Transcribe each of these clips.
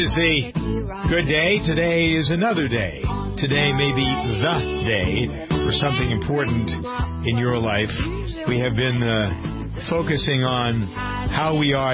a good day. Today is another day. Today may be the day for something important in your life. We have been focusing on how we are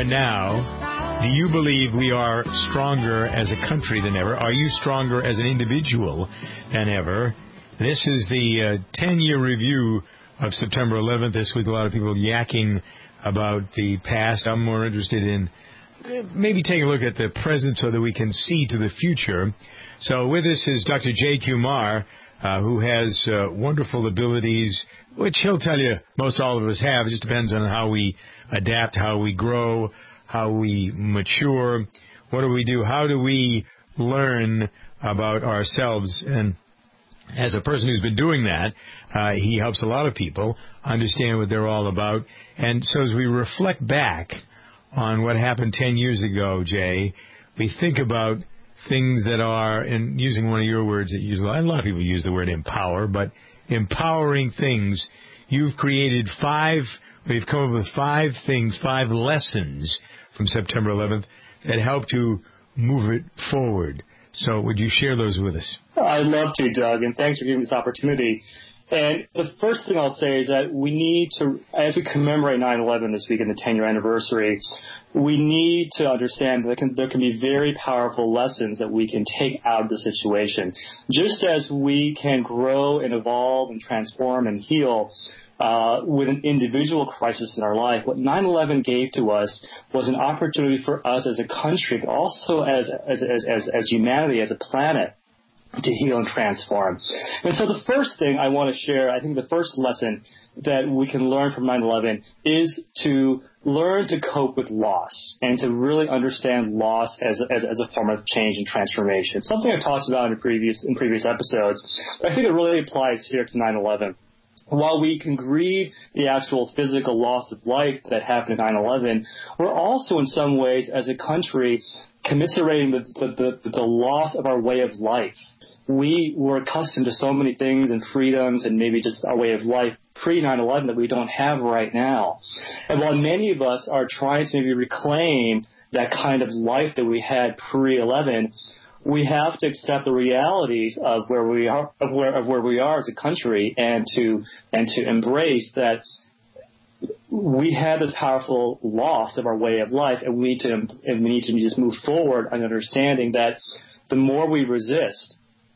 now. Do you believe we are stronger as a country than ever? Are you stronger as an individual than ever? This is the 10-year review of September 11th. This week, a lot of people yakking about the past. I'm more interested in maybe taking a look at the present so that we can see to the future. So with us is Dr. Jay Kumar, who has wonderful abilities, which he'll tell you most all of us have. It just depends on how we adapt, how we grow, how we mature. What do we do? How do we learn about ourselves? And as a person who's been doing that, he helps a lot of people understand what they're all about. And so as we reflect back on what happened 10 years ago, Jay, we think about things that are, and using one of your words that you use a lot of people use the word empower, but empowering things. You've created we've come up with 5 things, 5 lessons from September 11th that help to move it forward. So would you share those with us? I'd love to, Doug, and thanks for giving me this opportunity. And the first thing I'll say is that we need to, as we commemorate 9/11 this week in the 10-year anniversary, we need to understand that there can be very powerful lessons that we can take out of the situation. Just as we can grow and evolve and transform and heal with an individual crisis in our life, what 9/11 gave to us was an opportunity for us as a country, but also as humanity, as a planet, to heal and transform. And so the first thing I want to share, I think the first lesson that we can learn from 9/11 is to learn to cope with loss and to really understand loss as a form of change and transformation. Something I talked about in previous episodes, but I think it really applies here to 9/11. While we can grieve the actual physical loss of life that happened at 9/11, we're also in some ways as a country commiserating the loss of our way of life. We were accustomed to so many things and freedoms and maybe just our way of life pre-9/11 that we don't have right now. And while many of us are trying to maybe reclaim that kind of life that we had pre-11, we have to accept the realities of where we are, of where we are as a country, and to embrace that we had this powerful loss of our way of life, and we need to just move forward on understanding that the more we resist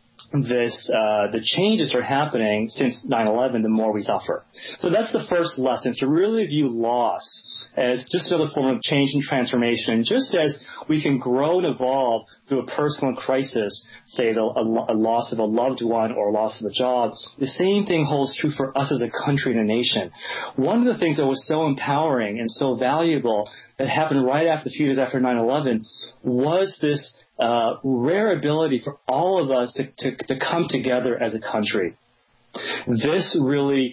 the changes are happening since 9/11, the more we suffer. So that's the first lesson, to really view loss as just another form of change and transformation. Just as we can grow and evolve through a personal crisis, say a loss of a loved one or a loss of a job, the same thing holds true for us as a country and a nation. One of the things that was so empowering and so valuable that happened right after, a few years after 9/11, was this rare ability for all of us to come together as a country. This really,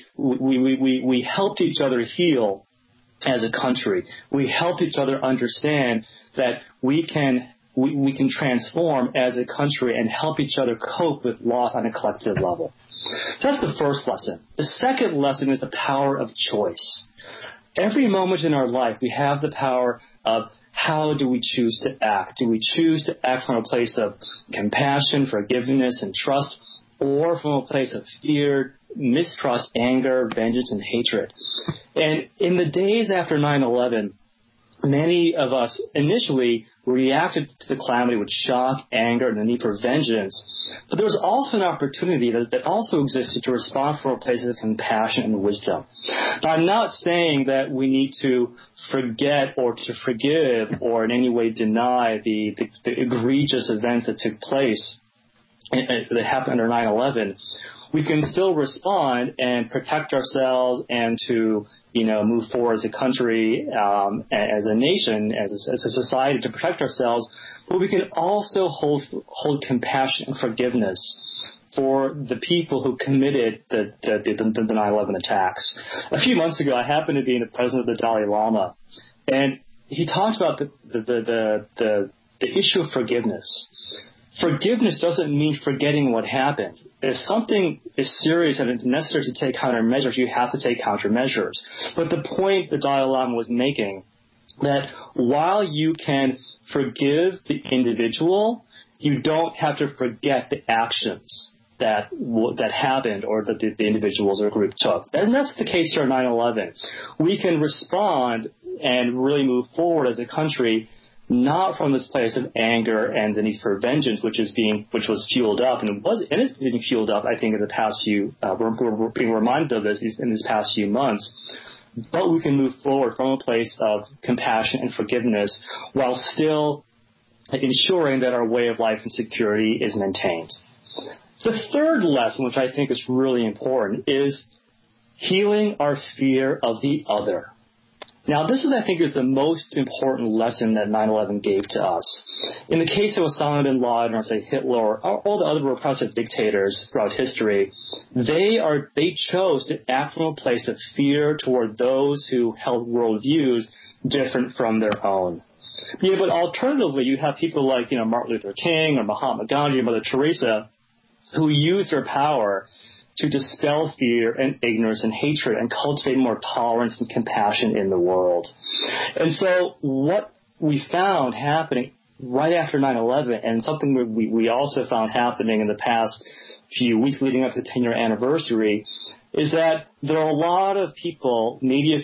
we helped each other heal as a country. We helped each other understand that we can transform as a country and help each other cope with loss on a collective level. So that's the first lesson. The second lesson is the power of choice. Every moment in our life, we have the power of how do we choose to act? Do we choose to act from a place of compassion, forgiveness, and trust, or from a place of fear, mistrust, anger, vengeance, and hatred? And in the days after 9/11, many of us initially reacted to the calamity with shock, anger, and the need for vengeance. But there was also an opportunity that also existed to respond from a place of compassion and wisdom. Now, I'm not saying that we need to forget or to forgive or in any way deny the egregious events that took place that happened under 9/11. We can still respond and protect ourselves and to move forward as a country, as a nation, as a society, to protect ourselves. But we can also hold compassion and forgiveness for the people who committed the 9/11 attacks. A few months ago, I happened to be in the presence of the Dalai Lama, and he talked about the issue of forgiveness. Forgiveness doesn't mean forgetting what happened. If something is serious and it's necessary to take countermeasures, you have to take countermeasures. But the point the Dalai Lama was making that while you can forgive the individual, you don't have to forget the actions that happened or that the individuals or group took. And that's the case here at 9/11. We can respond and really move forward as a country not from this place of anger and the need for vengeance, which was fueled up and is being fueled up. I think in the past few, we're being reminded of this in these past few months. But we can move forward from a place of compassion and forgiveness while still ensuring that our way of life and security is maintained. The third lesson, which I think is really important, is healing our fear of the other. Now, this is, I think, is the most important lesson that 9/11 gave to us. In the case of Osama bin Laden or, say, Hitler or all the other repressive dictators throughout history, they chose to act from a place of fear toward those who held worldviews different from their own. Yeah, but alternatively, you have people like, Martin Luther King or Mahatma Gandhi or Mother Teresa who used their power to dispel fear and ignorance and hatred and cultivate more tolerance and compassion in the world. And so what we found happening right after 9/11, and something we also found happening in the past few weeks leading up to the 10-year anniversary, is that there are a lot of people, media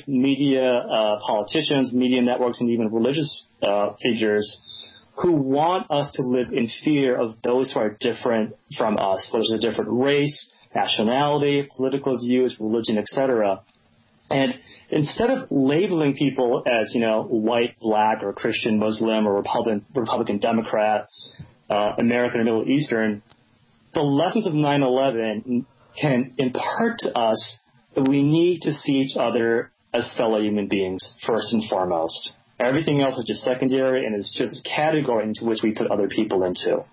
politicians, media networks, and even religious figures who want us to live in fear of those who are different from us, whether it's a different race, nationality, political views, religion, etc. And instead of labeling people as, white, black, or Christian, Muslim, or Republican, Democrat, American, or Middle Eastern, the lessons of 9/11 can impart to us that we need to see each other as fellow human beings, first and foremost. Everything else is just secondary and is just a category into which we put other people into.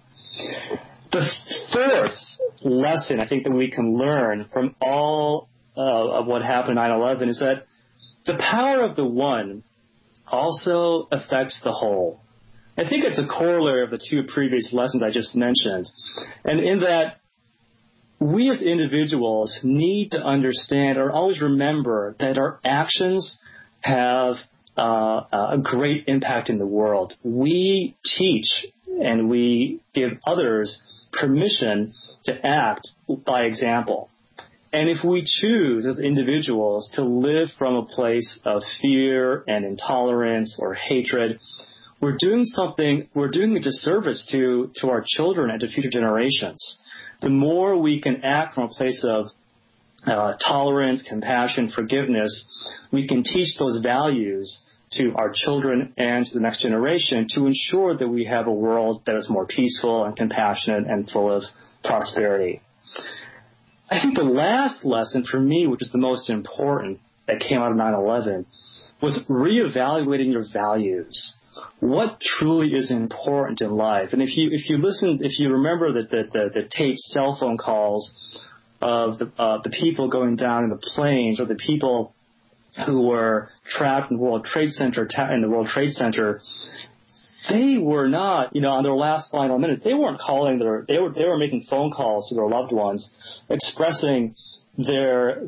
The fourth lesson I think that we can learn from all of what happened at 9/11 is that the power of the one also affects the whole. I think it's a corollary of the two previous lessons I just mentioned. And in that, we as individuals need to understand or always remember that our actions have a great impact in the world. We teach and we give others permission to act by example. And if we choose as individuals to live from a place of fear and intolerance or hatred, we're doing a disservice to our children and to future generations. The more we can act from a place of tolerance, compassion, forgiveness, we can teach those values to our children and to the next generation to ensure that we have a world that is more peaceful and compassionate and full of prosperity. I think the last lesson for me, which is the most important that came out of 9/11, was reevaluating your values. What truly is important in life? And if you remember the taped cell phone calls of the people going down in the planes or the people who were trapped in the World Trade Center, they were not, on their last final minutes, they weren't calling they were making phone calls to their loved ones, expressing their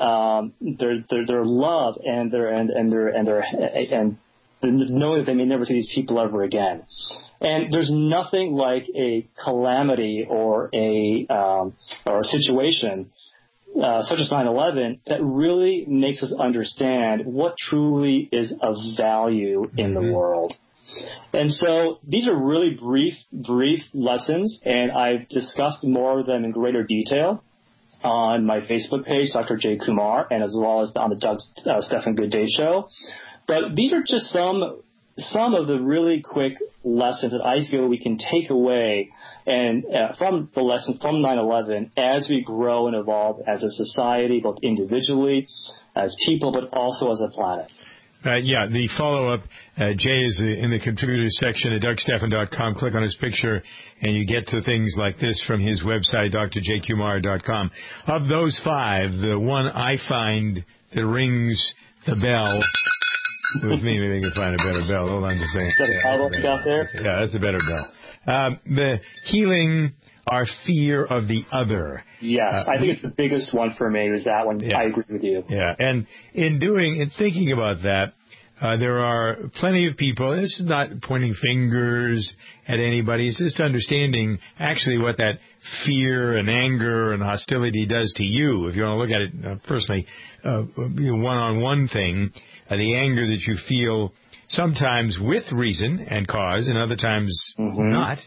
love and knowing that they may never see these people ever again. And there's nothing like a calamity or a situation such as 9/11 that really makes us understand what truly is of value in the world. And so these are really brief lessons, and I've discussed more of them in greater detail on my Facebook page, Dr. Jay Kumar, and as well as on the Doug Stephan Good Day Show. But these are just some of the really quick lessons that I feel we can take away and from the lesson from 9/11 as we grow and evolve as a society, both individually, as people, but also as a planet. The follow-up, Jay is in the contributors section at DougStephan.com. Click on his picture, and you get to things like this from his website, drjkumar.com. Of those five, the one I find that rings the bell with me, maybe I can find a better bell. Hold on just a second. Is that a cowbell out there? Yeah, that's a better bell. The healing our fear of the other. Yes, I think it's the biggest one for me is that one. Yeah. I agree with you. Yeah, and in thinking about that, There are plenty of people. This is not pointing fingers at anybody. It's just understanding actually what that fear and anger and hostility does to you. If you want to look at it personally, one-on-one thing, the anger that you feel sometimes with reason and cause and other times not,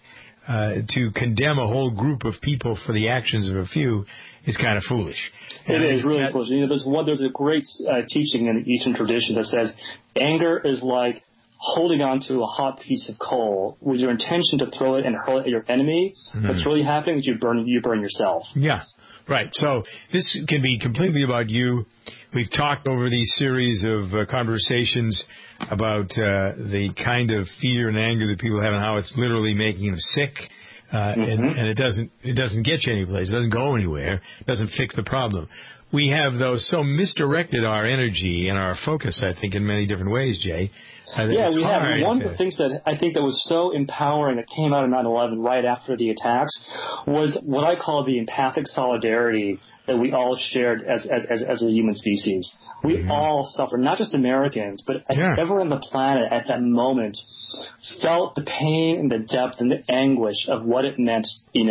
to condemn a whole group of people for the actions of a few is kind of foolish. It is really foolish. There's a great teaching in the Eastern tradition that says anger is like holding on to a hot piece of coal with your intention to throw it and hurl it at your enemy. What's really happening is you burn yourself. Yeah, right. So this can be completely about you. We've talked over these series of conversations about the kind of fear and anger that people have and how it's literally making them sick. And it doesn't get you anyplace. It doesn't go anywhere. It doesn't fix the problem. We have, though, so misdirected our energy and our focus, I think, in many different ways, Jay. Yeah, we have. One of the things that I think that was so empowering that came out of 9/11 right after the attacks was what I call the empathic solidarity that we all shared as a human species. We all suffer, not just Americans, but everyone on the planet at that moment felt the pain and the depth and the anguish of what it meant,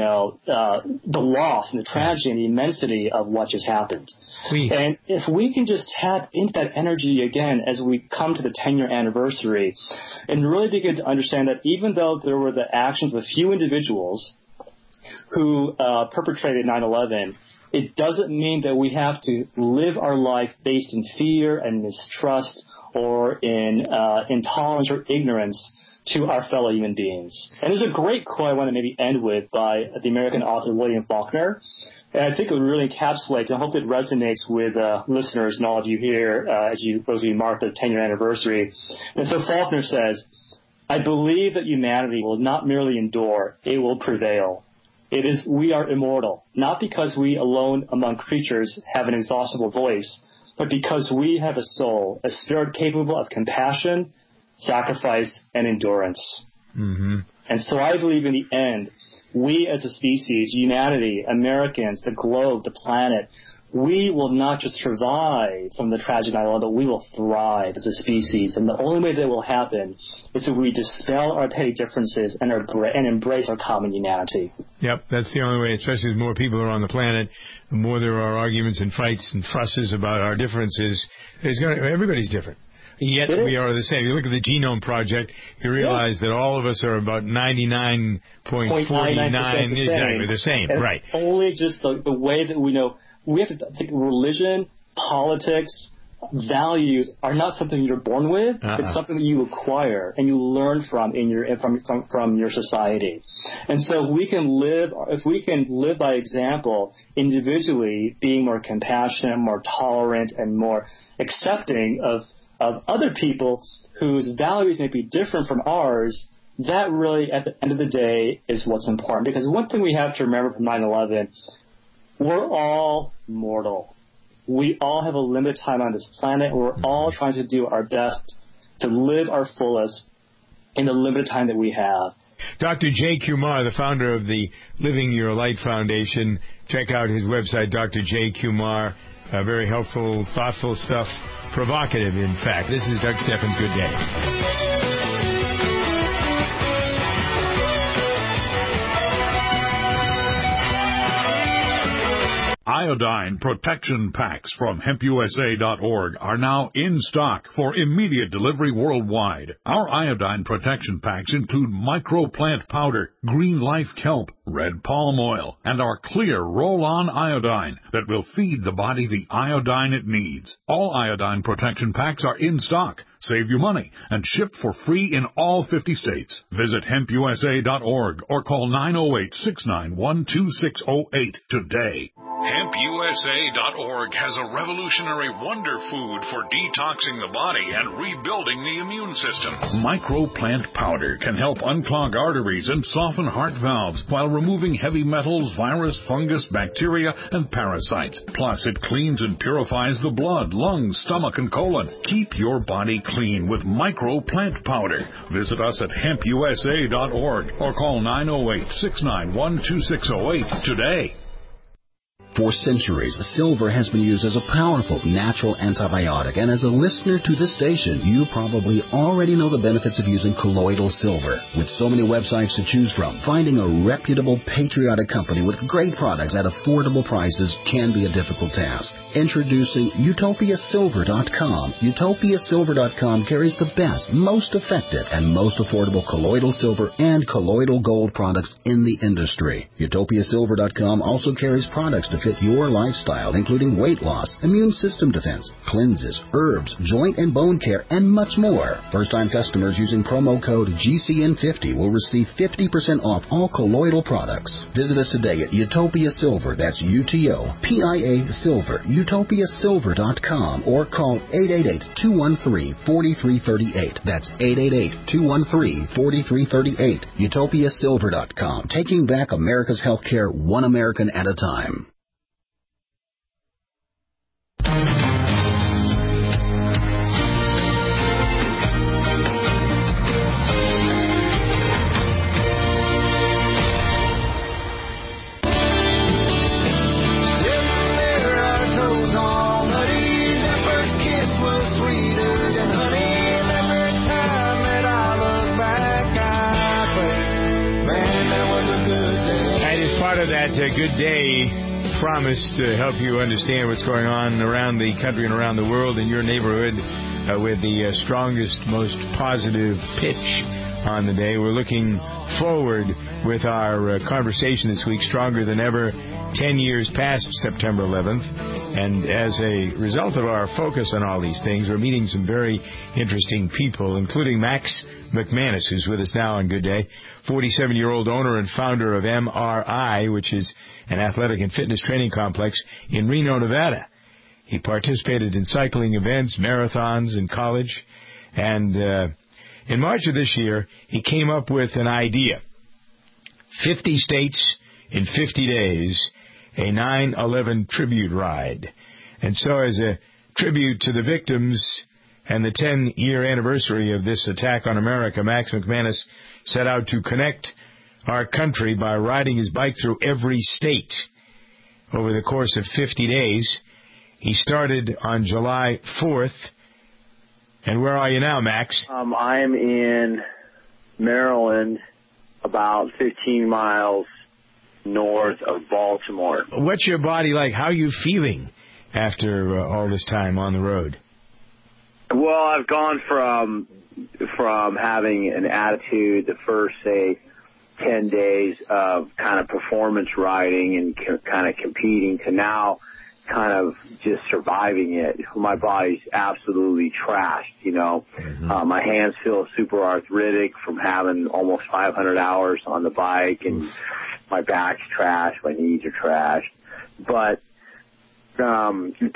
the loss and the tragedy and the immensity of what just happened. And if we can just tap into that energy again as we come to the 10-year anniversary and really begin to understand that even though there were the actions of a few individuals who perpetrated 9/11, it doesn't mean that we have to live our life based in fear and mistrust or in intolerance or ignorance to our fellow human beings. And there's a great quote I want to maybe end with by the American author William Faulkner. And I think it really encapsulates, and I hope it resonates with listeners and all of you here as we mark the 10-year anniversary. And so Faulkner says, "I believe that humanity will not merely endure, it will prevail. We are immortal, not because we alone among creatures have an inexhaustible voice, but because we have a soul, a spirit capable of compassion, sacrifice, and endurance." And so I believe in the end, we as a species, humanity, Americans, the globe, the planet, we will not just survive from the tragic 9/11, but we will thrive as a species. And the only way that will happen is if we dispel our petty differences and embrace our common humanity. Yep, that's the only way, especially as more people are on the planet, the more there are arguments and fights and fusses about our differences. Everybody's different. Yet we are the same. You look at the Genome Project, you realize that all of us are about 99.49%. Exactly the same, and right. Only just the way that we know. We have to think religion, politics, values are not something you're born with. It's something that you acquire and you learn from from your society. And so if we can live by example individually, being more compassionate, more tolerant, and more accepting of other people whose values may be different from ours, that really, at the end of the day, is what's important. Because one thing we have to remember from 9/11, we're all mortal. We all have a limited time on this planet. We're all trying to do our best to live our fullest in the limited time that we have. Dr. Jay Kumar, the founder of the Living Your Light Foundation. Check out his website, Dr. Jay Kumar. Very helpful, thoughtful stuff. Provocative, in fact. This is Doug Steffens. Good day. Iodine protection packs from HempUSA.org are now in stock for immediate delivery worldwide. Our iodine protection packs include microplant powder, green life kelp, red palm oil, and our clear roll-on iodine that will feed the body the iodine it needs. All iodine protection packs are in stock. Save you money and ship for free in all 50 states. Visit HempUSA.org or call 908-691-2608 today. HempUSA.org has a revolutionary wonder food for detoxing the body and rebuilding the immune system. Microplant powder can help unclog arteries and soften heart valves while removing heavy metals, virus, fungus, bacteria, and parasites. Plus, it cleans and purifies the blood, lungs, stomach, and colon. Keep your body clean with microplant powder. Visit us at HempUSA.org or call 908-691-2608 today. For centuries, silver has been used as a powerful natural antibiotic, and as a listener to this station, you probably already know the benefits of using colloidal silver. With so many websites to choose from, finding a reputable, patriotic company with great products at affordable prices can be a difficult task. Introducing UtopiaSilver.com. UtopiaSilver.com carries the best, most effective, and most affordable colloidal silver and colloidal gold products in the industry. UtopiaSilver.com also carries products to fit your lifestyle, including weight loss, immune system defense, cleanses, herbs, joint and bone care, and much more. First-time customers using promo code GCN50 will receive 50% off all colloidal products. Visit us today at Utopia Silver. That's UTOPIA Silver. UtopiaSilver.com or call 888-213-4338. That's 888-213-4338. UtopiaSilver.com. Taking back America's healthcare one American at a time. Good Day promise to help you understand what's going on around the country and around the world in your neighborhood with the strongest, most positive pitch on the day. We're looking forward with our conversation this week, Stronger Than Ever, 10 years past September 11th. And as a result of our focus on all these things, we're meeting some very interesting people, including Max McManus, who's with us now on Good Day, 47-year-old owner and founder of MRI, which is an athletic and fitness training complex in Reno, Nevada. He participated in cycling events, marathons in college, and in March of this year, he came up with an idea. 50 states in 50 days, a 9/11 tribute ride. And so as a tribute to the victims and the 10-year anniversary of this attack on America, Max McManus set out to connect our country by riding his bike through every state over the course of 50 days. He started on July 4th. And where are you now, Max? I'm in Maryland, about 15 miles north of Baltimore. What's your body like? How are you feeling after all this time on the road? Well, I've gone from having an attitude the first, say, 10 days of kind of performance riding and kind of competing to now kind of just surviving it. My body's absolutely trashed, you know. Mm-hmm. My hands feel super arthritic from having almost 500 hours on the bike, and my back's trashed, my knees are trashed. But it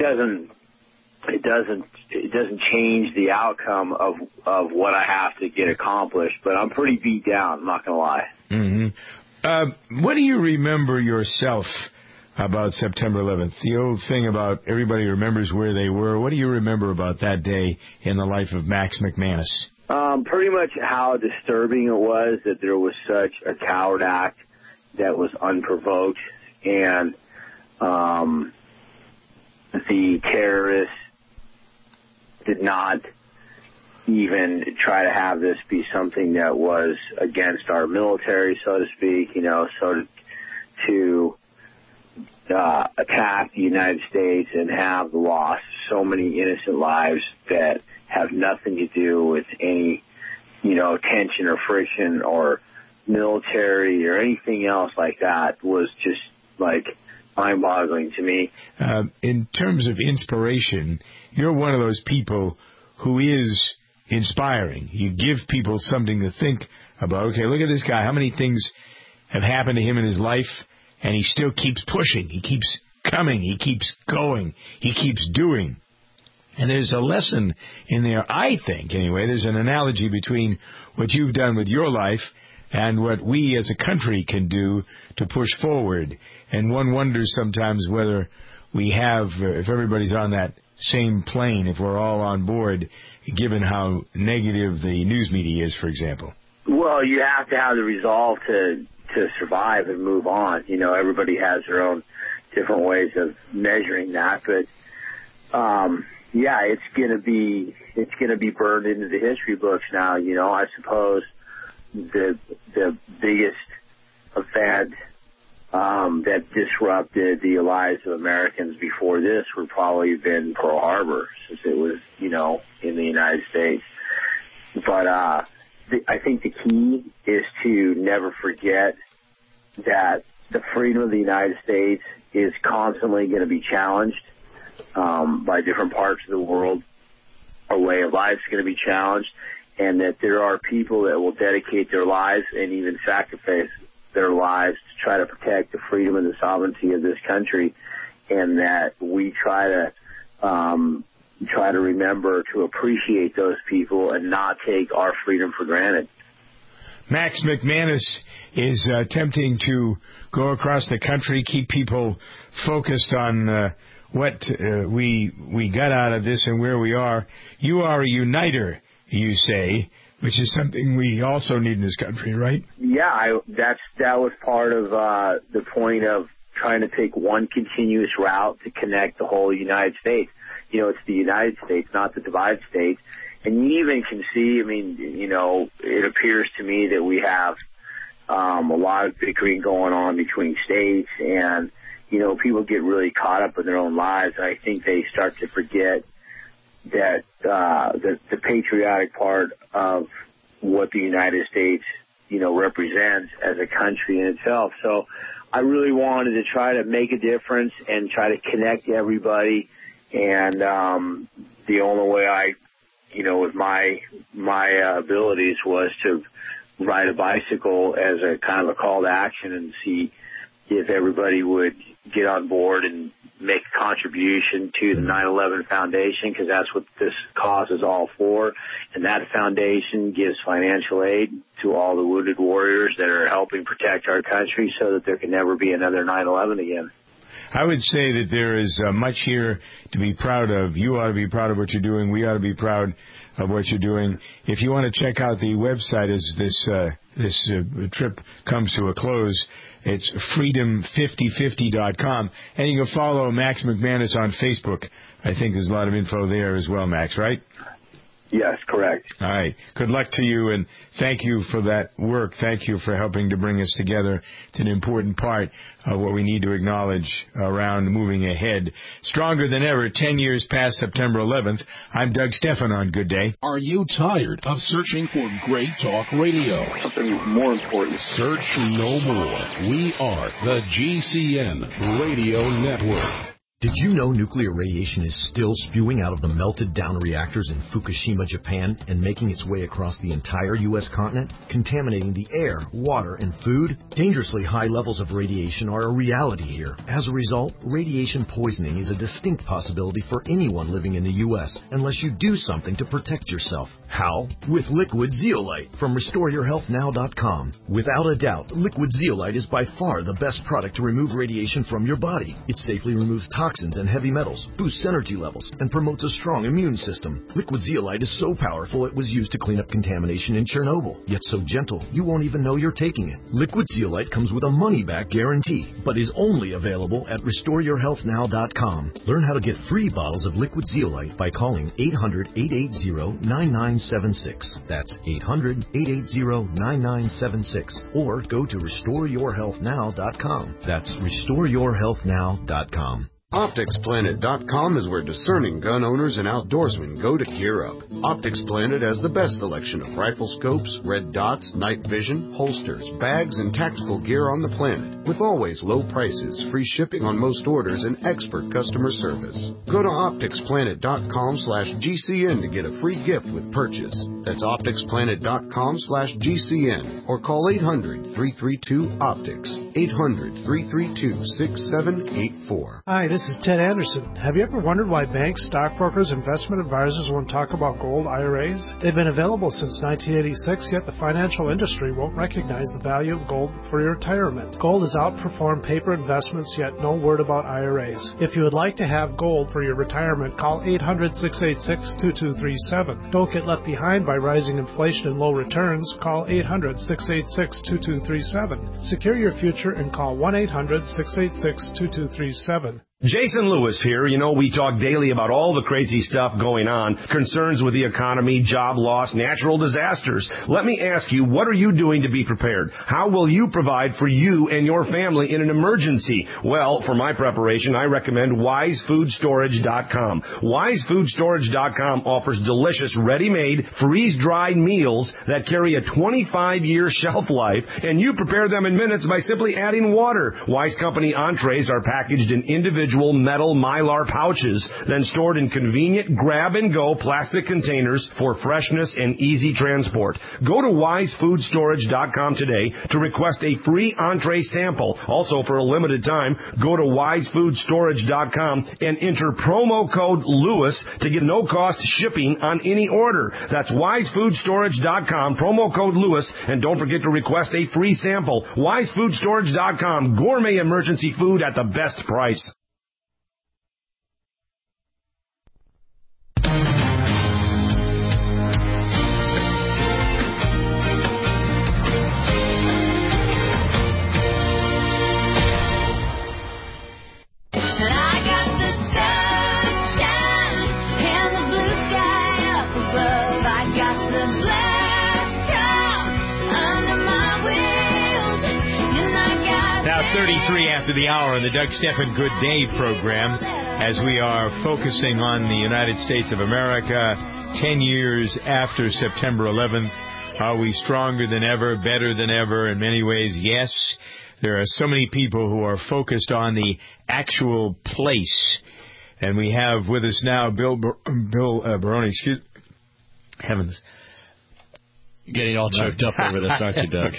doesn't change the outcome of what I have to get accomplished. But I'm pretty beat down, I'm not going to lie. Mm-hmm. What do you remember yourself about September 11th? The old thing about everybody remembers where they were. What do you remember about that day in the life of Max McManus? Pretty much how disturbing it was that there was such a coward act that was unprovoked, and the terrorists did not even try to have this be something that was against our military, so to speak, you know, so to attack the United States and have lost so many innocent lives that have nothing to do with any, you know, tension or friction or military or anything else like that was just like mind-boggling to me. In terms of inspiration, you're one of those people who is inspiring. You give people something to think about. Okay, look at this guy. How many things have happened to him in his life, and he still keeps pushing. He keeps coming. He keeps going. He keeps doing. And there's a lesson in there, I think, anyway. There's an analogy between what you've done with your life and what we as a country can do to push forward. And one wonders sometimes whether we have, if everybody's on that same plane, if we're all on board, given how negative the news media is, for example. Well, you have to have the resolve to survive and move on. You know, everybody has their own different ways of measuring that, but yeah, it's gonna be burned into the history books now. You know, I suppose the biggest event that disrupted the lives of Americans before this would probably have been Pearl Harbor, since it was, you know, in the United States. But I think the key is to never forget that the freedom of the United States is constantly going to be challenged by different parts of the world. Our way of life is going to be challenged, and that there are people that will dedicate their lives and even sacrifice their lives to try to protect the freedom and the sovereignty of this country, and that we try to remember to appreciate those people and not take our freedom for granted. Max McManus is attempting to go across the country, keep people focused on what we got out of this and where we are. You are a uniter, you say, which is something we also need in this country, right? Yeah, that was part of the point of trying to take one continuous route to connect the whole United States. You know, it's the United States, not the divided states. And you even can see, I mean, you know, it appears to me that we have a lot of bickering going on between states, and, you know, people get really caught up in their own lives. I think they start to forget that the patriotic part of what the United States, you know, represents as a country in itself. So I really wanted to try to make a difference and try to connect everybody. And the only way I, you know, with my abilities was to ride a bicycle as a kind of a call to action and see if everybody would get on board and make a contribution to the 9/11 Foundation, because that's what this cause is all for. And that foundation gives financial aid to all the wounded warriors that are helping protect our country so that there can never be another 9/11 again. I would say that there is much here to be proud of. You ought to be proud of what you're doing. We ought to be proud of what you're doing. If you want to check out the website as this trip comes to a close, it's freedom5050.com. And you can follow Max McManus on Facebook. I think there's a lot of info there as well, Max, right? Yes, correct. All right. Good luck to you, and thank you for that work. Thank you for helping to bring us together. It's an important part of what we need to acknowledge around moving ahead. Stronger than ever, 10 years past September 11th. I'm Doug Stephan on Good Day. Are you tired of searching for great talk radio? Something more important. Search no more. We are the GCN Radio Network. Did you know nuclear radiation is still spewing out of the melted down reactors in Fukushima, Japan, and making its way across the entire U.S. continent, contaminating the air, water, and food? Dangerously high levels of radiation are a reality here. As a result, radiation poisoning is a distinct possibility for anyone living in the U.S. unless you do something to protect yourself. How? With Liquid Zeolite from RestoreYourHealthNow.com. Without a doubt, Liquid Zeolite is by far the best product to remove radiation from your body. It safely removes toxins and heavy metals, boosts energy levels, and promotes a strong immune system. Liquid Zeolite is so powerful it was used to clean up contamination in Chernobyl, yet so gentle you won't even know you're taking it. Liquid Zeolite comes with a money-back guarantee, but is only available at RestoreYourHealthNow.com. Learn how to get free bottles of Liquid Zeolite by calling 800-880-9976. That's 800-880-9976. Or go to RestoreYourHealthNow.com. That's RestoreYourHealthNow.com. OpticsPlanet.com is where discerning gun owners and outdoorsmen go to gear up. Optics Planet has the best selection of rifle scopes, red dots, night vision, holsters, bags, and tactical gear on the planet, with always low prices, free shipping on most orders, and expert customer service. Go to OpticsPlanet.com/GCN to get a free gift with purchase. That's OpticsPlanet.com/GCN, or call 800-332-OPTICS, 800-332-6784. Hi, this is Ted Anderson. Have you ever wondered why banks, stockbrokers, investment advisors won't talk about gold IRAs? They've been available since 1986, yet the financial industry won't recognize the value of gold for your retirement. Gold has outperformed paper investments, yet no word about IRAs. If you would like to have gold for your retirement, call 800-686-2237. Don't get left behind by rising inflation and low returns. Call 800-686-2237. Secure your future and call 1-800-686-2237. Jason Lewis here. You know, we talk daily about all the crazy stuff going on, concerns with the economy, job loss, natural disasters. Let me ask you, what are you doing to be prepared? How will you provide for you and your family in an emergency? Well, for my preparation, I recommend WiseFoodStorage.com. WiseFoodStorage.com offers delicious, ready-made, freeze-dried meals that carry a 25-year shelf life, and you prepare them in minutes by simply adding water. Wise Company entrees are packaged in individual metal Mylar pouches, then stored in convenient grab-and-go plastic containers for freshness and easy transport. Go to WiseFoodStorage.com today to request a free entree sample. Also, for a limited time, go to WiseFoodStorage.com and enter promo code Lewis to get no-cost shipping on any order. That's WiseFoodStorage.com, promo code Lewis, and don't forget to request a free sample. WiseFoodStorage.com, gourmet emergency food at the best price. Now 33 after the hour on the Doug Stephan Good Day program, as we are focusing on the United States of America 10 years after September 11th. Are we stronger than ever, better than ever? In many ways, yes. There are so many people who are focused on the actual place. And we have with us now Bill Baroni. Heavens. You're getting all choked up over this, aren't you, Doug?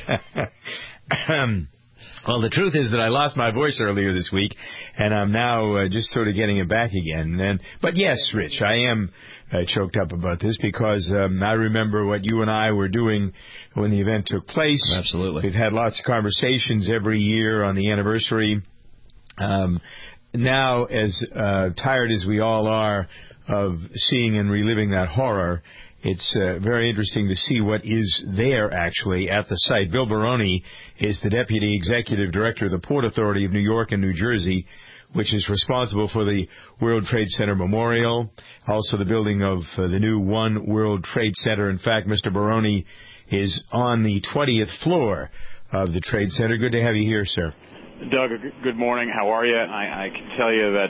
Well, the truth is that I lost my voice earlier this week, and I'm now just sort of getting it back again. But yes, Rich, I am choked up about this because I remember what you and I were doing when the event took place. Absolutely. We've had lots of conversations every year on the anniversary. Now, as tired as we all are of seeing and reliving that horror, it's very interesting to see what is there, actually, at the site. Bill Baroni is the Deputy Executive Director of the Port Authority of New York and New Jersey, which is responsible for the World Trade Center Memorial, also the building of the new One World Trade Center. In fact, Mr. Baroni is on the 20th floor of the Trade Center. Good to have you here, sir. Doug, good morning. How are you? I can tell you that...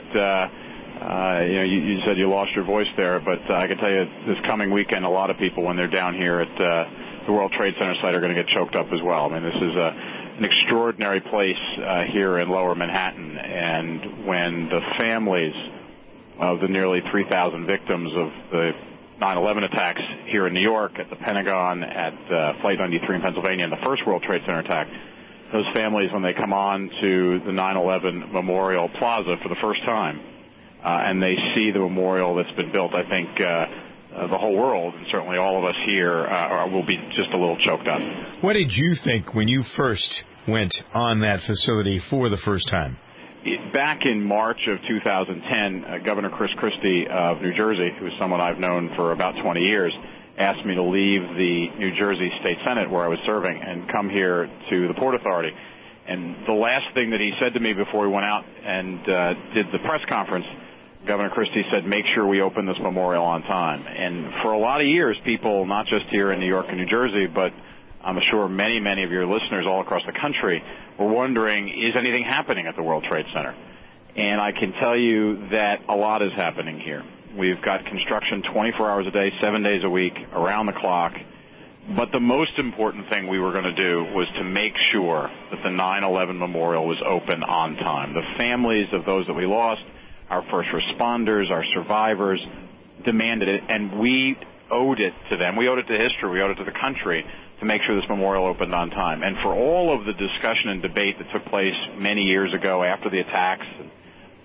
you said you lost your voice there, but I can tell you this coming weekend, a lot of people, when they're down here at the World Trade Center site, are going to get choked up as well. I mean, this is an extraordinary place here in Lower Manhattan, and when the families of the nearly 3,000 victims of the 9/11 attacks here in New York, at the Pentagon, at Flight 93 in Pennsylvania, and the first World Trade Center attack, those families, when they come on to the 9/11 Memorial Plaza for the first time, and they see the memorial that's been built, I think the whole world, and certainly all of us here, will be just a little choked up. What did you think when you first went on that facility for the first time? Back in March of 2010, Governor Chris Christie of New Jersey, who is someone I've known for about 20 years, asked me to leave the New Jersey State Senate, where I was serving, and come here to the Port Authority. And the last thing that he said to me before we went out and did the press conference, Governor Christie said, make sure we open this memorial on time. And for a lot of years, people, not just here in New York and New Jersey, but I'm sure many, many of your listeners all across the country were wondering, is anything happening at the World Trade Center? And I can tell you that a lot is happening here. We've got construction 24 hours a day, 7 days a week, around the clock. But the most important thing we were going to do was to make sure that the 9/11 memorial was open on time. The families of those that we lost, our first responders, our survivors, demanded it, and we owed it to them. We owed it to history. We owed it to the country to make sure this memorial opened on time. And for all of the discussion and debate that took place many years ago after the attacks,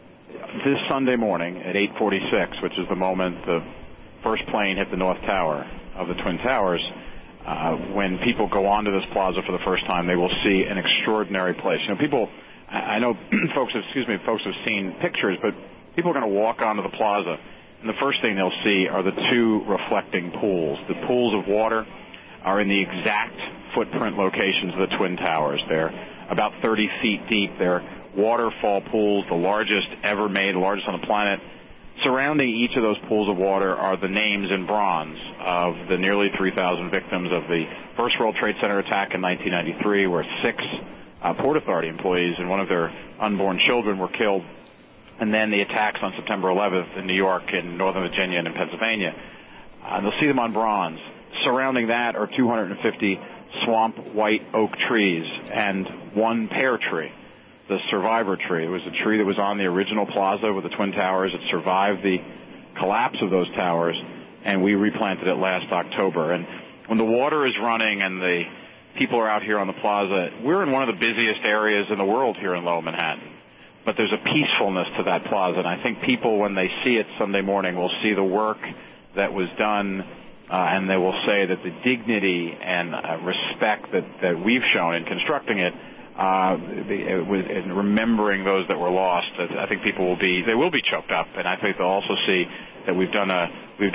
this Sunday morning at 8:46, which is the moment the first plane hit the North Tower of the Twin Towers, when people go onto this plaza for the first time, they will see an extraordinary place. I know folks have seen pictures, but people are going to walk onto the plaza, and the first thing they'll see are the two reflecting pools. The pools of water are in the exact footprint locations of the Twin Towers. They're about 30 feet deep. They're waterfall pools, the largest ever made, the largest on the planet. Surrounding each of those pools of water are the names in bronze of the nearly 3,000 victims of the first World Trade Center attack in 1993, where 6 Port Authority employees and one of their unborn children were killed, and then the attacks on September 11th in New York and Northern Virginia and in Pennsylvania. They'll see them on bronze. Surrounding that are 250 swamp white oak trees and one pear tree, the survivor tree. It was a tree that was on the original plaza with the Twin Towers. It survived the collapse of those towers, and we replanted it last October. And when the water is running and the people are out here on the plaza, we're in one of the busiest areas in the world here in Lower Manhattan. But there's a peacefulness to that plaza, and I think people, when they see it Sunday morning, will see the work that was done, and they will say that the dignity and respect that we've shown in constructing it, and remembering those that were lost, I think people will be choked up, and I think they'll also see that we've done a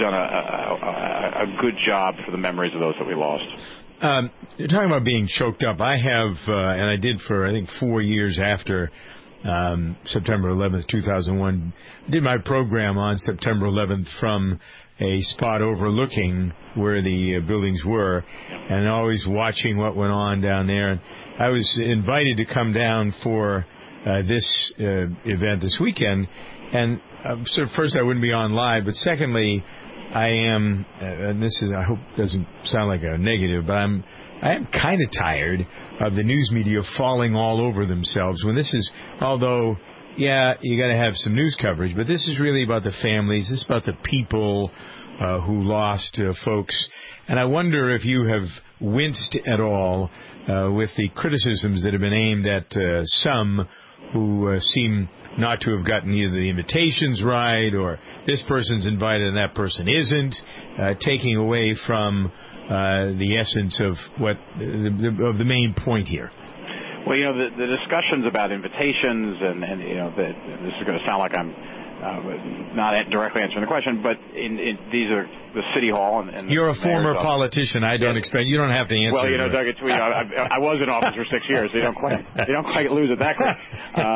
good job for the memories of those that we lost. You're talking about being choked up. I have, and I did for I think 4 years after September 11th, 2001. Did my program on September 11th from a spot overlooking where the buildings were, and always watching what went on down there. And I was invited to come down for this event this weekend, and so first I wouldn't be on live, but secondly, I am, and this is, I hope doesn't sound like a negative, but I am kind of tired of the news media falling all over themselves when this is, although, yeah, you got to have some news coverage, but this is really about the families. This is about the people who lost folks. And I wonder if you have winced at all with the criticisms that have been aimed at some who seem not to have gotten either the invitations right, or this person's invited and that person isn't, taking away from the essence of what of the main point here. Well, the discussions about invitations, and this is going to sound like I'm not directly answering the question, but these are the City Hall. And you're a former politician. I don't expect you don't have to answer. Well, Doug, I was in office for 6 years. They don't quite lose it that quick.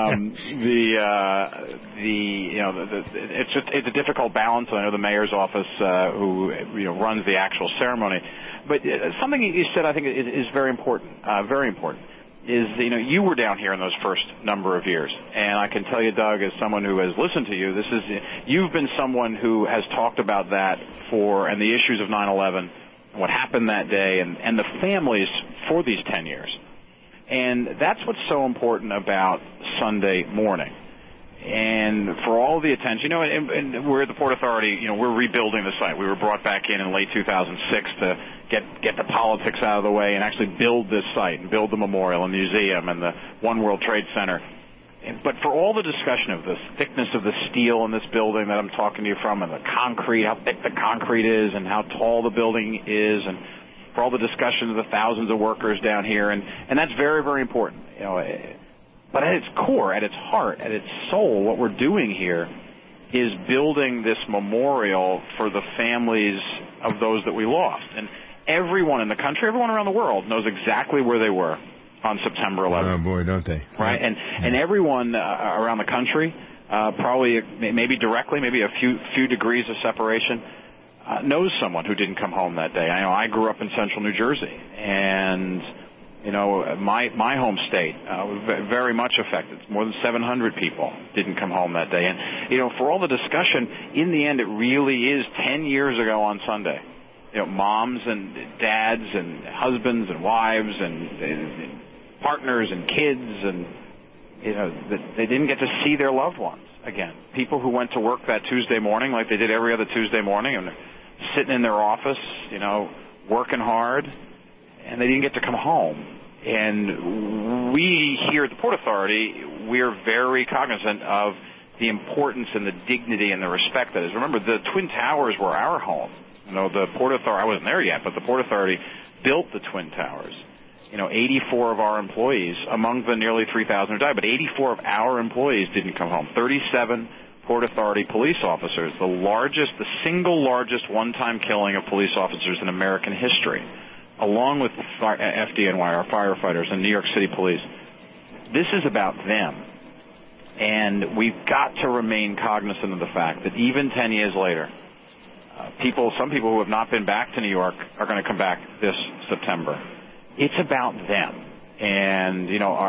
It's a difficult balance. I know the mayor's office, who runs the actual ceremony, but something you said I think is very important. Very important. Is, you were down here in those first number of years, and I can tell you, Doug, as someone who has listened to you, you've been someone who has talked about that and the issues of 9/11, what happened that day, and the families for these 10 years. And that's what's so important about Sunday morning. And for all the attention, and we're at the Port Authority, we're rebuilding the site. We were brought back in late 2006 to get the politics out of the way and actually build this site and build the memorial and museum and the One World Trade Center. But for all the discussion of the thickness of the steel in this building that I'm talking to you from, and the concrete, how thick the concrete is and how tall the building is, and for all the discussion of the thousands of workers down here, and that's very, very important. But at its core, at its heart, at its soul, what we're doing here is building this memorial for the families of those that we lost. And everyone in the country, everyone around the world knows exactly where they were on September 11th. Oh, boy, don't they? Right? And everyone around the country, probably maybe directly, maybe a few degrees of separation, knows someone who didn't come home that day. I know I grew up in central New Jersey, and my home state was very much affected. More than 700 people didn't come home that day. And, for all the discussion, in the end, it really is 10 years ago on Sunday. Moms and dads and husbands and wives and partners and kids, and, they didn't get to see their loved ones again. People who went to work that Tuesday morning like they did every other Tuesday morning, and sitting in their office, working hard, and they didn't get to come home. And we here at the Port Authority, we're very cognizant of the importance and the dignity and the respect that is. Remember, the Twin Towers were our home. The Port Authority, I wasn't there yet, but the Port Authority built the Twin Towers. 84 of our employees, among the nearly 3,000 who died, but 84 of our employees didn't come home. 37 Port Authority police officers, the single largest one-time killing of police officers in American history, along with FDNY, our firefighters, and New York City Police. This is about them. And we've got to remain cognizant of the fact that even 10 years later, some people who have not been back to New York are going to come back this September. It's about them. And,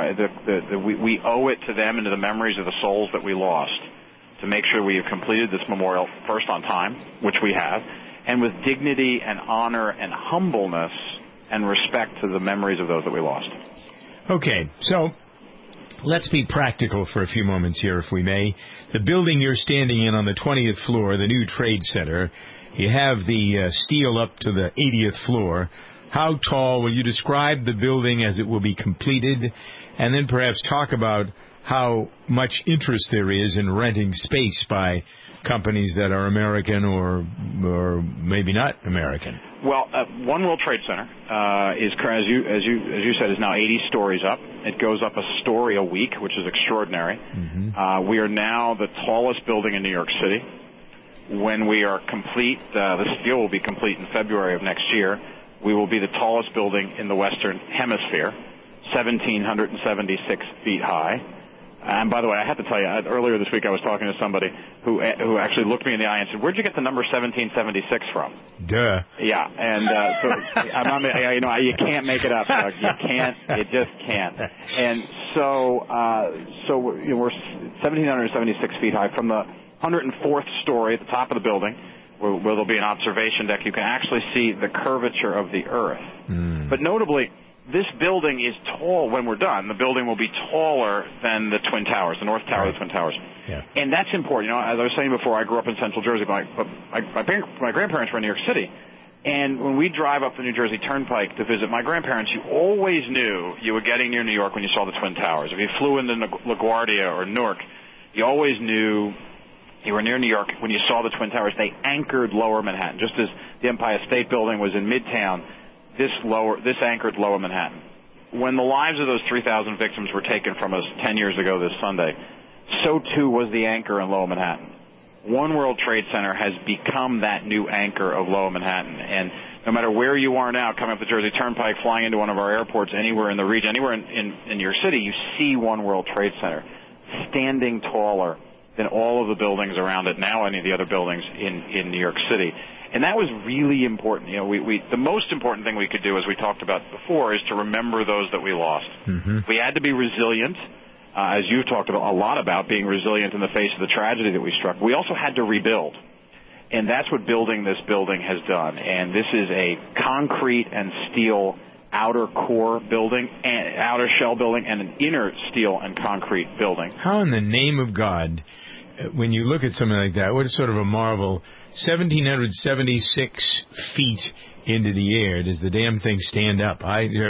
we owe it to them and to the memories of the souls that we lost to make sure we have completed this memorial first on time, which we have, and with dignity and honor and humbleness and respect to the memories of those that we lost. Okay, so let's be practical for a few moments here, if we may. The building you're standing in on the 20th floor, the new Trade Center, you have the steel up to the 80th floor. How tall will you describe the building as it will be completed? And then perhaps talk about how much interest there is in renting space by companies that are American or maybe not American. Well, One World Trade Center is, as you said, is now 80 stories up. It goes up a story a week, which is extraordinary. Mm-hmm. We are now the tallest building in New York City. When we are complete, the steel will be complete in February of next year. We will be the tallest building in the Western Hemisphere, 1,776 feet high. And by the way, I have to tell you, earlier this week I was talking to somebody who actually looked me in the eye and said, "Where'd you get the number 1776 from?" Duh. Yeah, and so I'm not, you can't make it up, Doug. You just can't. And so we're 1,776 feet high from the 104th story at the top of the building, where there'll be an observation deck. You can actually see the curvature of the Earth. Mm. But notably, this building is tall when we're done. The building will be taller than the Twin Towers, the North Tower of the Twin Towers. Yeah. And that's important. As I was saying before, I grew up in Central Jersey, but my grandparents were in New York City. And when we drive up the New Jersey Turnpike to visit my grandparents, you always knew you were getting near New York when you saw the Twin Towers. If you flew into LaGuardia or Newark, you always knew you were near New York when you saw the Twin Towers. They anchored Lower Manhattan. Just as the Empire State Building was in Midtown, this anchored Lower Manhattan. When the lives of those 3,000 victims were taken from us 10 years ago this Sunday, so too was the anchor in Lower Manhattan. One World Trade Center has become that new anchor of Lower Manhattan. And no matter where you are now, coming up the Jersey Turnpike, flying into one of our airports, anywhere in the region, anywhere in New York City, you see One World Trade Center standing taller than all of the buildings around it, now any of the other buildings in New York City. And that was really important. The most important thing we could do, as we talked about before, is to remember those that we lost. Mm-hmm. We had to be resilient, as you talked a lot about, being resilient in the face of the tragedy that we struck. We also had to rebuild. And that's what building this building has done. And this is a concrete and steel outer core building, and outer shell building, and an inner steel and concrete building. How in the name of God, when you look at something like that, what is sort of a marvel, 1,776 feet into the air, does the damn thing stand up?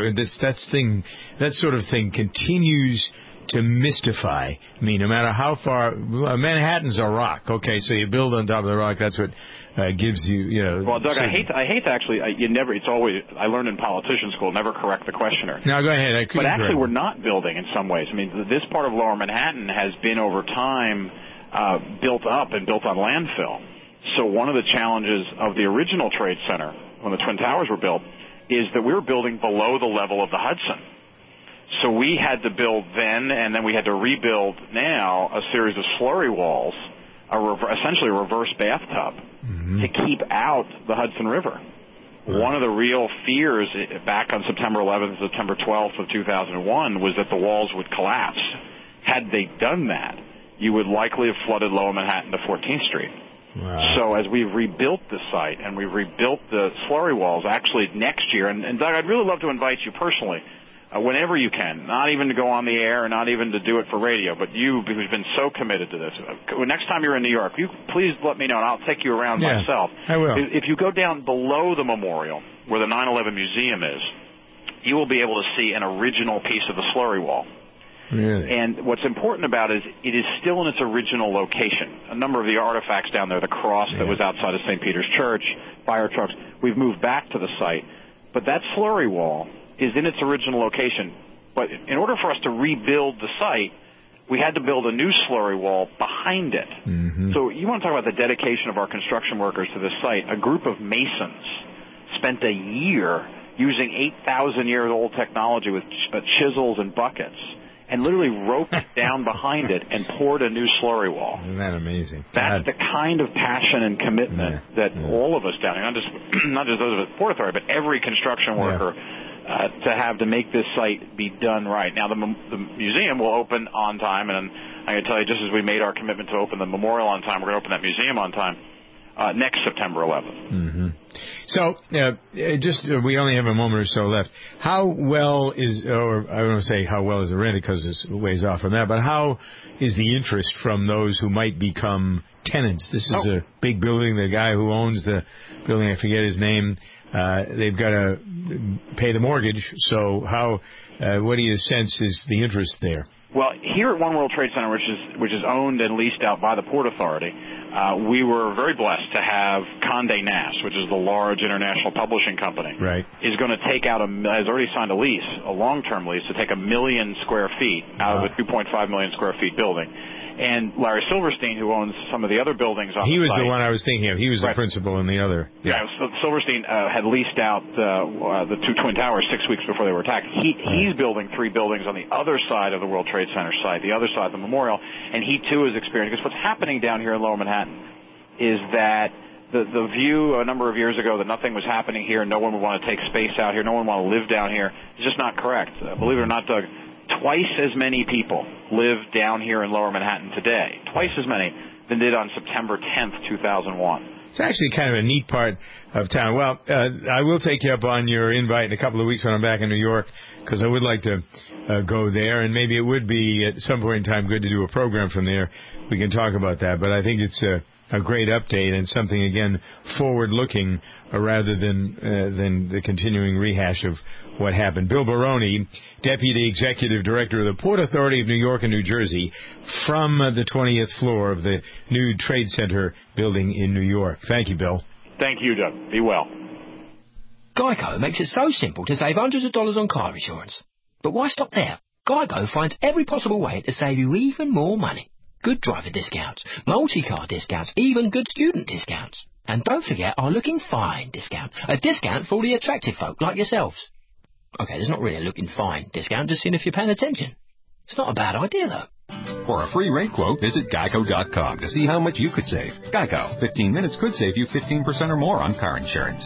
That sort of thing continues to mystify me, no matter how far. Manhattan's a rock. Okay, so you build on top of the rock. That's what gives you, Well, Doug, I hate to actually. It's always. I learned in politician school, never correct the questioner. No, go ahead. But actually, we're not building in some ways. I mean, this part of Lower Manhattan has been over time built up and built on landfill. So one of the challenges of the original Trade Center, when the Twin Towers were built, is that we were building below the level of the Hudson. So we had to build then, and then we had to rebuild now a series of slurry walls, essentially a reverse bathtub, to keep out the Hudson River. One of the real fears back on September 11th, September 12th of 2001 was that the walls would collapse. Had they done that, you would likely have flooded Lower Manhattan to 14th Street. Wow. So as we've rebuilt the site and we've rebuilt the slurry walls, actually next year, and Doug, I'd really love to invite you personally, whenever you can, not even to go on the air, not even to do it for radio, but you, who's been so committed to this. Next time you're in New York, you please let me know, and I'll take you around myself. I will. If you go down below the memorial, where the 9/11 museum is, you will be able to see an original piece of the slurry wall. Really? And what's important about it is it is still in its original location. A number of the artifacts down there, the cross that was outside of St. Peter's Church, fire trucks, we've moved back to the site. But that slurry wall is in its original location. But in order for us to rebuild the site, we had to build a new slurry wall behind it. Mm-hmm. So you want to talk about the dedication of our construction workers to this site. A group of masons spent a year using 8,000-year-old technology with chisels and buckets and literally roped down behind it and poured a new slurry wall. Isn't that amazing? That's the kind of passion and commitment that all of us down here, not just those of us at Port Authority, but every construction worker to have to make this site be done right. Now, the museum will open on time, and I'm going to tell you, just as we made our commitment to open the memorial on time, we're going to open that museum on time next September 11th. Mm-hmm. So, we only have a moment or so left. How well is, or I don't want to say how well is it rented because it's a ways off from that, but how is the interest from those who might become tenants? This is a big building. The guy who owns the building, I forget his name, they've got to pay the mortgage. So what do you sense is the interest there? Well, here at One World Trade Center, which is owned and leased out by the Port Authority, we were very blessed to have Condé Nast, which is the large international publishing company, is going to take out has already signed a lease, a long-term lease, to take 1 million square feet out of a 2.5 million square feet building. And Larry Silverstein, who owns some of the other buildings on the site. He was the one I was thinking of. He was the principal in the other. Yeah, so Silverstein had leased out the two Twin Towers 6 weeks before they were attacked. He's building 3 buildings on the other side of the World Trade Center site, the other side of the memorial, and he, too, is experiencing. Because what's happening down here in Lower Manhattan is that the view a number of years ago that nothing was happening here, no one would want to take space out here, no one would want to live down here, is just not correct. Believe it or not, Doug, twice as many people live down here in Lower Manhattan today, twice as many than did on September 10th, 2001. It's actually kind of a neat part of town. Well, I will take you up on your invite in a couple of weeks when I'm back in New York, because I would like to go there, and maybe it would be at some point in time good to do a program from there. We can talk about that, but I think it's a great update and something, again, forward-looking rather than the continuing rehash of what happened. Bill Baroni, Deputy Executive Director of the Port Authority of New York and New Jersey, from the 20th floor of the new Trade Center building in New York. Thank you, Bill. Thank you, Doug. Be well. Geico makes it so simple to save hundreds of dollars on car insurance. But why stop there? Geico finds every possible way to save you even more money. Good driver discounts, multi-car discounts, even good student discounts. And don't forget our Looking Fine discount, a discount for all the attractive folk like yourselves. Okay, there's not really a Looking Fine discount, just seeing if you're paying attention. It's not a bad idea, though. For a free rate quote, visit Geico.com to see how much you could save. Geico, 15 minutes could save you 15% or more on car insurance.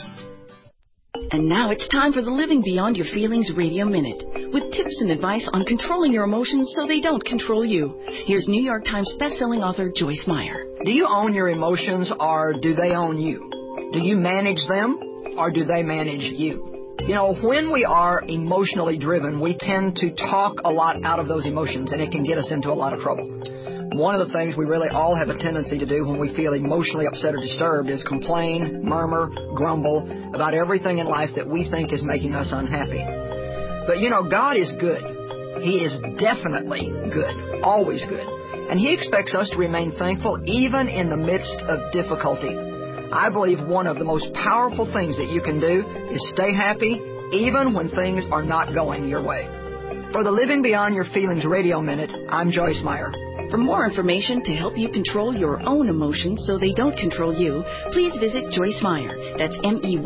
And now it's time for the Living Beyond Your Feelings Radio Minute, with tips and advice on controlling your emotions so they don't control you. Here's New York Times bestselling author Joyce Meyer. Do you own your emotions, or do they own you? Do you manage them, or do they manage you? You know, when we are emotionally driven, we tend to talk a lot out of those emotions, and it can get us into a lot of trouble. One of the things we really all have a tendency to do when we feel emotionally upset or disturbed is complain, murmur, grumble about everything in life that we think is making us unhappy. But, you know, God is good. He is definitely good, always good. And He expects us to remain thankful even in the midst of difficulty. I believe one of the most powerful things that you can do is stay happy even when things are not going your way. For the Living Beyond Your Feelings Radio Minute, I'm Joyce Meyer. For more information to help you control your own emotions so they don't control you, please visit Joyce Meyer. That's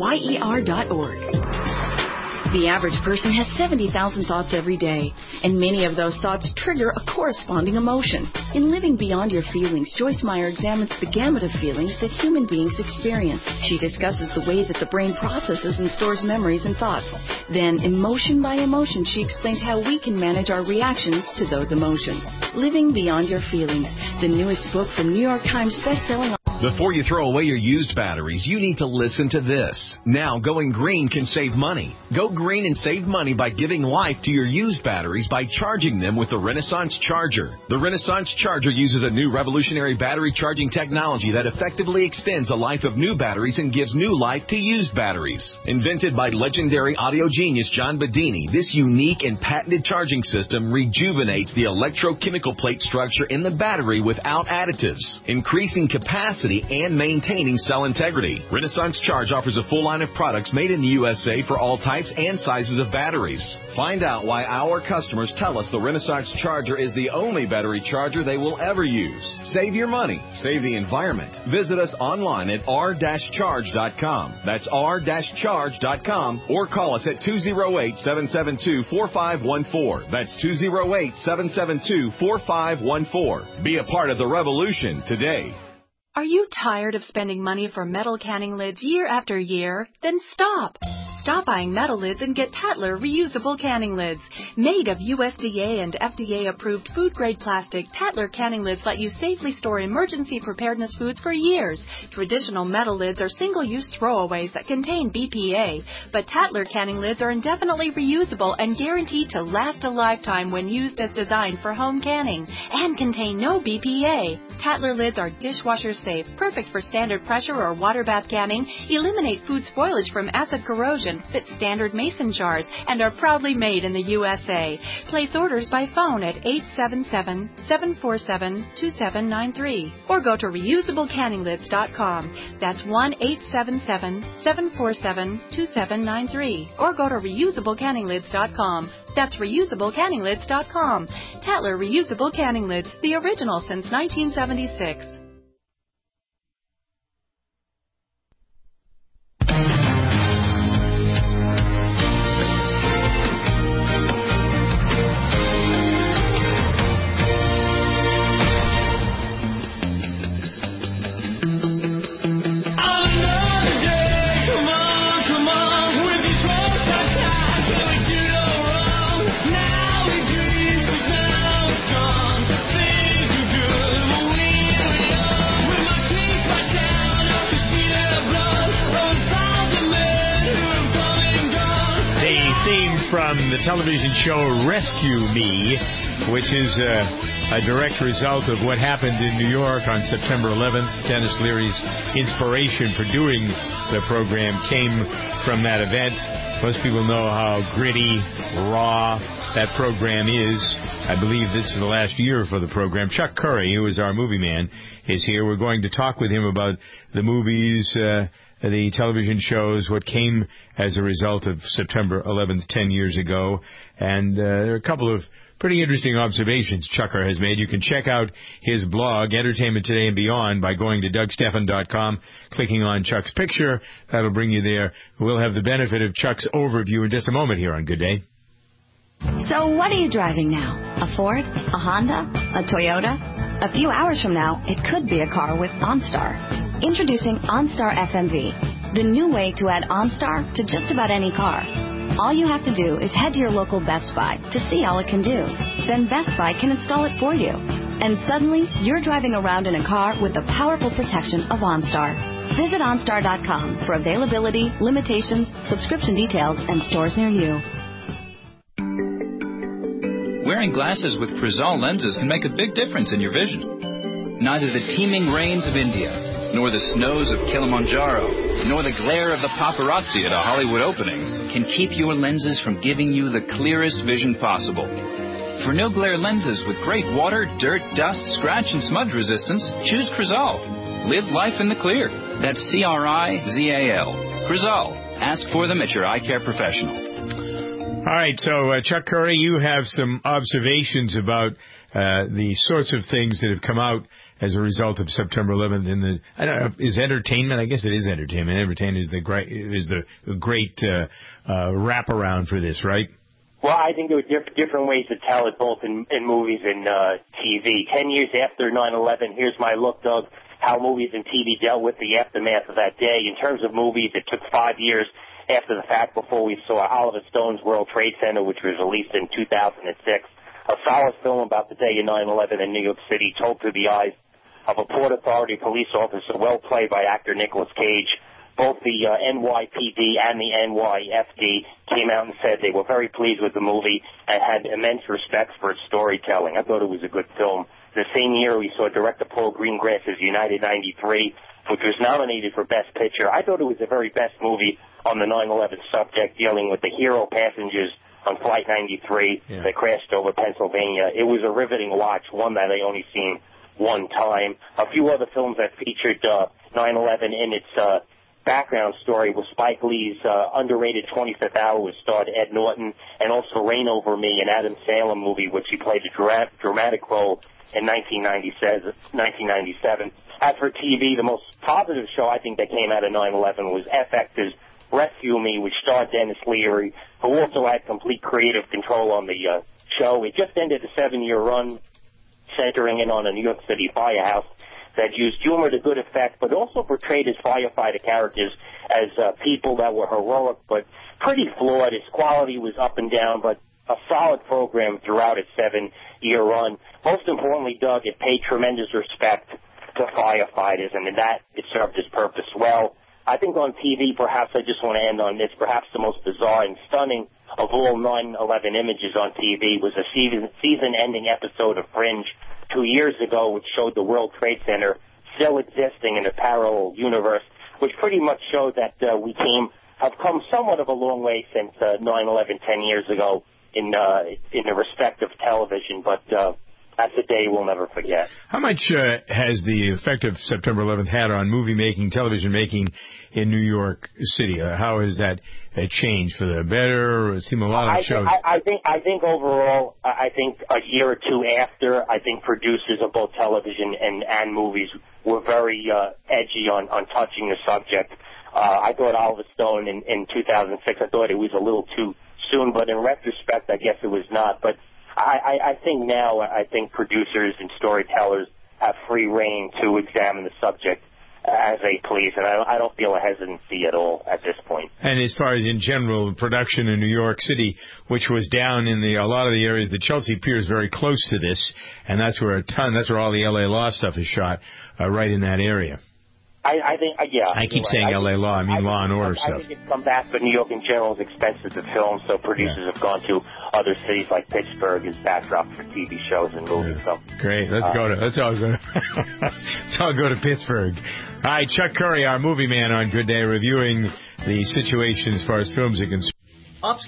MEYER.org. The average person has 70,000 thoughts every day, and many of those thoughts trigger a corresponding emotion. In Living Beyond Your Feelings, Joyce Meyer examines the gamut of feelings that human beings experience. She discusses the way that the brain processes and stores memories and thoughts. Then, emotion by emotion, she explains how we can manage our reactions to those emotions. Living Beyond Your Feelings, the newest book from New York Times bestselling author Before you throw away your used batteries, you need to listen to this. Now, going green can save money. Go green and save money by giving life to your used batteries by charging them with the Renaissance Charger. The Renaissance Charger uses a new revolutionary battery charging technology that effectively extends the life of new batteries and gives new life to used batteries. Invented by legendary audio genius John Bedini, this unique and patented charging system rejuvenates the electrochemical plate structure in the battery without additives, increasing capacity and maintaining cell integrity. Renaissance Charge offers a full line of products made in the USA for all types and sizes of batteries. Find out why our customers tell us the Renaissance Charger is the only battery charger they will ever use. Save your money. Save the environment. Visit us online at r-charge.com. That's r-charge.com, or call us at 208-772-4514. That's 208-772-4514. Be a part of the revolution today. Are you tired of spending money for metal canning lids year after year? Then stop! Stop buying metal lids and get Tatler reusable canning lids. Made of USDA and FDA-approved food-grade plastic, Tatler canning lids let you safely store emergency preparedness foods for years. Traditional metal lids are single-use throwaways that contain BPA, but Tatler canning lids are indefinitely reusable and guaranteed to last a lifetime when used as designed for home canning and contain no BPA. Tatler lids are dishwasher safe, perfect for standard pressure or water bath canning, eliminate food spoilage from acid corrosion, fit standard mason jars, and are proudly made in the USA. Place orders by phone at 877-747-2793 or go to reusablecanninglids.com. That's 1-877-747-2793 or go to reusablecanninglids.com. That's reusablecanninglids.com. Tatler Reusable Canning Lids, the original since 1976. From the television show Rescue Me, which is a direct result of what happened in New York on September 11th. Dennis Leary's inspiration for doing the program came from that event. Most people know how gritty, raw that program is. I believe this is the last year for the program. Chuck Curry, who is our movie man, is here. We're going to talk with him about the movies, the television shows, what came as a result of September 11th, 10 years ago. And there are a couple of pretty interesting observations Chucker has made. You can check out his blog, Entertainment Today and Beyond, by going to DougStephan.com, clicking on Chuck's picture. That'll bring you there. We'll have the benefit of Chuck's overview in just a moment here on Good Day. So what are you driving now? A Ford? A Honda? A Toyota? A few hours from now, it could be a car with OnStar. Introducing OnStar FMV, the new way to add OnStar to just about any car. All you have to do is head to your local Best Buy to see all it can do. Then Best Buy can install it for you. And suddenly, you're driving around in a car with the powerful protection of OnStar. Visit OnStar.com for availability, limitations, subscription details, and stores near you. Wearing glasses with Crizal lenses can make a big difference in your vision. Neither the teeming rains of India, nor the snows of Kilimanjaro, nor the glare of the paparazzi at a Hollywood opening can keep your lenses from giving you the clearest vision possible. For no-glare lenses with great water, dirt, dust, scratch, and smudge resistance, choose Crizal. Live life in the clear. That's C-R-I-Z-A-L. Crizal. Ask for them at your eye care professional. All right, so Chuck Curry, you have some observations about the sorts of things that have come out as a result of September 11th. I don't know, is entertainment? I guess it is entertainment. Entertainment is the great wraparound for this, right? Well, I think there were different ways to tell it, both in movies and TV. 10 years after 9/11, here's my look of how movies and TV dealt with the aftermath of that day. In terms of movies, it took 5 years after the fact before we saw Oliver Stone's World Trade Center, which was released in 2006. A solid film about the day of 9/11 in New York City, told through the eyes of a Port Authority police officer, well played by actor Nicolas Cage. Both the NYPD and the NYFD came out and said they were very pleased with the movie and had immense respect for its storytelling. I thought it was a good film. The same year, we saw director Paul Greengrass's United 93, which was nominated for Best Picture. I thought it was the very best movie on the 9/11 subject, dealing with the hero passengers on Flight 93 that crashed over Pennsylvania. It was a riveting watch, one that I only seen one time. A few other films that featured 9/11 in its background story was Spike Lee's underrated 25th Hour, which starred Ed Norton, and also Reign Over Me, an Adam Sandler movie, which he played a dramatic role in 1997. As for TV, the most positive show I think that came out of 9/11 was FX's Rescue Me, which starred Dennis Leary, who also had complete creative control on the show. It just ended a 7-year run, centering in on a New York City firehouse that used humor to good effect, but also portrayed his firefighter characters as people that were heroic, but pretty flawed. Its quality was up and down, but a solid program throughout its 7-year run. Most importantly, Doug, it paid tremendous respect to firefighters, and in that, it served its purpose well. I think on TV, perhaps I just want to end on this, perhaps the most bizarre and stunning of all 9/11 images on TV was a season-ending episode of Fringe 2 years ago, which showed the World Trade Center still existing in a parallel universe, which pretty much showed that we have come somewhat of a long way since 9/11 10 years ago in the respect of television, but that's a day we'll never forget. How much has the effect of September 11th had on movie making, television making in New York City? How has that changed for the better? It seemed a lot of shows. I think overall, I think a year or two after, I think producers of both television and movies were very edgy on touching the subject. I thought Oliver Stone in 2006, I thought it was a little too soon, but in retrospect, I guess it was not. But I think now, I think producers and storytellers have free reign to examine the subject as they please, and I don't feel a hesitancy at all at this point. And as far as in general production in New York City, which was down in a lot of the areas, the Chelsea Pier is very close to this, and that's where all the LA Law stuff is shot, right in that area. I think, yeah. I keep saying L.A. Law. I mean Law and Order stuff. I think it's come back, but New York in general is expensive to film, so producers have gone to other cities like Pittsburgh as backdrops for TV shows and movies. So great. Let's all go to Pittsburgh. All right, Chuck Curry, our movie man on Good Day, reviewing the situation as far as films are concerned.